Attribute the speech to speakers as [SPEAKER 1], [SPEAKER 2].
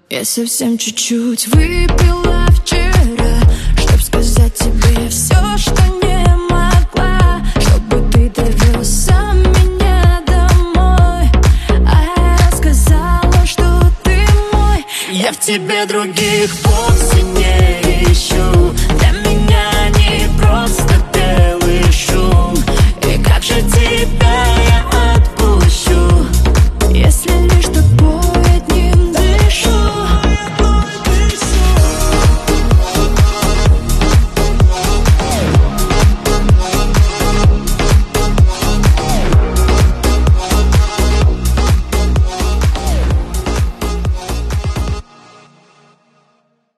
[SPEAKER 1] Я совсем чуть-чуть выпила вчера, чтоб сказать тебе все, что не могла, чтобы ты довез меня домой. А я сказала, что ты мой. Я в тебе других помню.